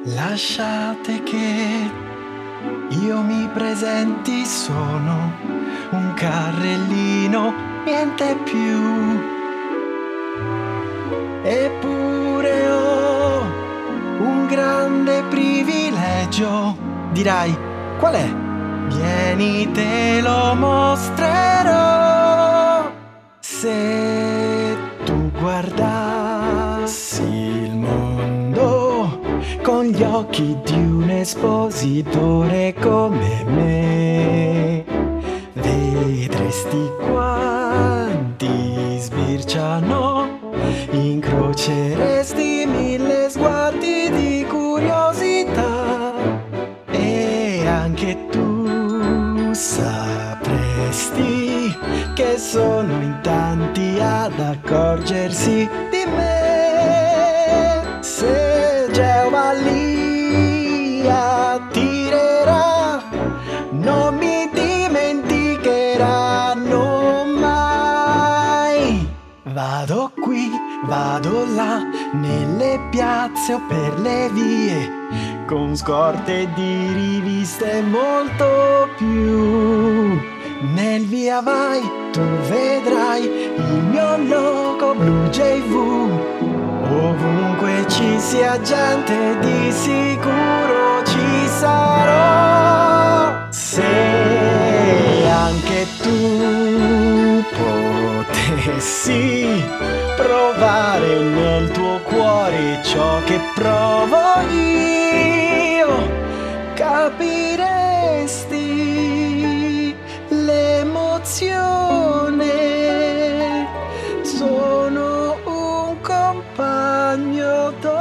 Lasciate che io mi presenti, sono un carrellino, niente più. Eppure ho un grande privilegio. Dirai, qual è? Vieni, te lo mostrerò. Se tu guardassi il mondo con gli occhi di un espositore come me, vedresti quanti sbirciano, incroceresti 1000 sguardi di curiosità e anche tu sapresti che sono in tanti ad accorgersi di me. Se Geova lì attirerà, non mi dimenticheranno mai. Vado qui, vado là, nelle piazze o per le vie, con scorte di riviste molto più. Nel via vai, tu vedrai il mio logo blu JV. Ovunque ci sia gente, di sicuro ci sarò. Se anche tu potessi provare nel tuo cuore ciò che provo io, capiresti l'emozione. Sono un compagno